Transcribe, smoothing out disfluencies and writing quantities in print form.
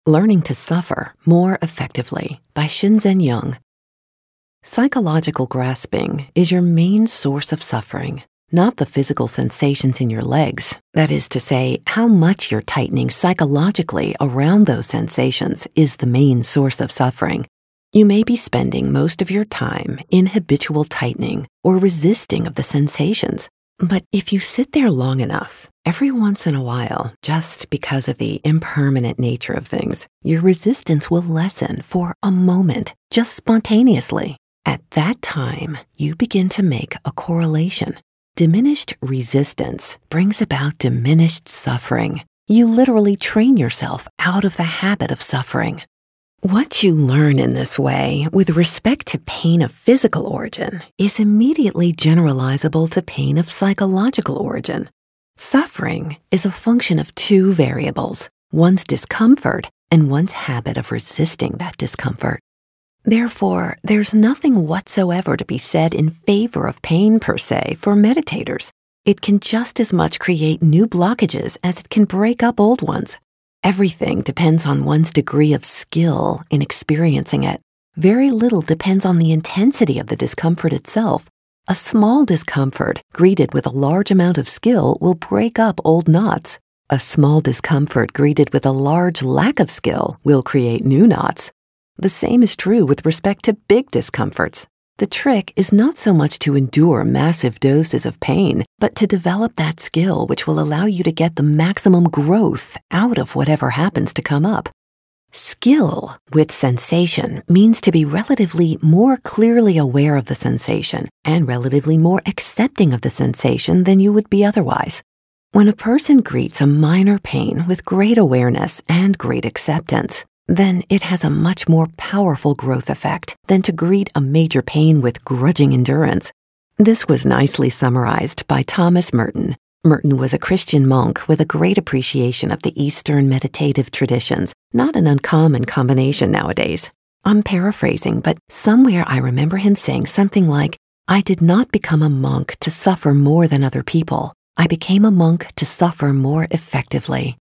Learning to Suffer More Effectively by Shinzen Young. Psychological grasping is your main source of suffering, not the physical sensations in your legs. That is to say, how much you're tightening psychologically around those sensations is the main source of suffering. You may be spending most of your time in habitual tightening or resisting of the sensations. But if you sit there long enough, every once in a while, just because of the impermanent nature of things, your resistance will lessen for a moment, just spontaneously. At that time, you begin to make a correlation. Diminished resistance brings about diminished suffering. You literally train yourself out of the habit of suffering. What you learn in this way with respect to pain of physical origin is immediately generalizable to pain of psychological origin. Suffering is a function of two variables, one's discomfort and one's habit of resisting that discomfort. Therefore, there's nothing whatsoever to be said in favor of pain per se for meditators. It can just as much create new blockages as it can break up old ones. Everything depends on one's degree of skill in experiencing it. Very little depends on the intensity of the discomfort itself. A small discomfort greeted with a large amount of skill will break up old knots. A small discomfort greeted with a large lack of skill will create new knots. The same is true with respect to big discomforts. The trick is not so much to endure massive doses of pain, but to develop that skill which will allow you to get the maximum growth out of whatever happens to come up. Skill with sensation means to be relatively more clearly aware of the sensation and relatively more accepting of the sensation than you would be otherwise. When a person greets a minor pain with great awareness and great acceptance, then it has a much more powerful growth effect than to greet a major pain with grudging endurance. This was nicely summarized by Thomas Merton. Merton was a Christian monk with a great appreciation of the Eastern meditative traditions, not an uncommon combination nowadays. I'm paraphrasing, but somewhere I remember him saying something like, "I did not become a monk to suffer more than other people. I became a monk to suffer more effectively."